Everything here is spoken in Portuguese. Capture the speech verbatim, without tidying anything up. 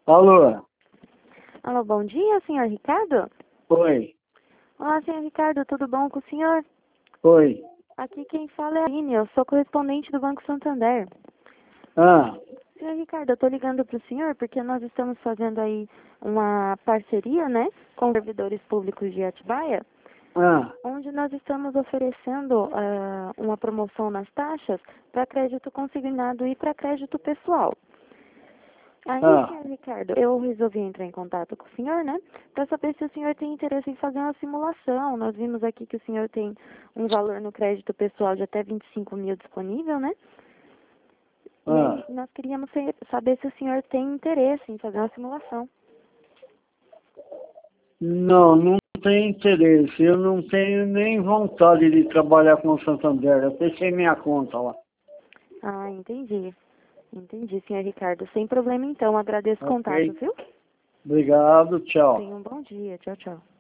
Alô? Alô, bom dia, senhor Ricardo? Oi. Olá, senhor Ricardo, tudo bom com o senhor? Oi. Aqui quem fala é a Aline, eu sou correspondente do Banco Santander. Ah, Senhor Ricardo, eu estou ligando para o senhor porque nós estamos fazendo aí uma parceria, né, com os servidores públicos de Atibaia, ah, onde nós estamos oferecendo ah, uma promoção nas taxas para crédito consignado e para crédito pessoal. Aí, ah. senhor Ricardo, eu resolvi entrar em contato com o senhor, né, para saber se o senhor tem interesse em fazer uma simulação. Nós vimos aqui que o senhor tem um valor no crédito pessoal de até vinte e cinco mil disponível, né? E Ah. aí nós queríamos se- saber se o senhor tem interesse em fazer uma simulação. Não, não tenho interesse. Eu não tenho nem vontade de trabalhar com o Santander. Eu fechei minha conta lá. Ah, entendi. Entendi, senhor Ricardo. Sem problema então, agradeço o contato, Ok? viu? Obrigado, tchau. Tenha um bom dia. Tchau, tchau.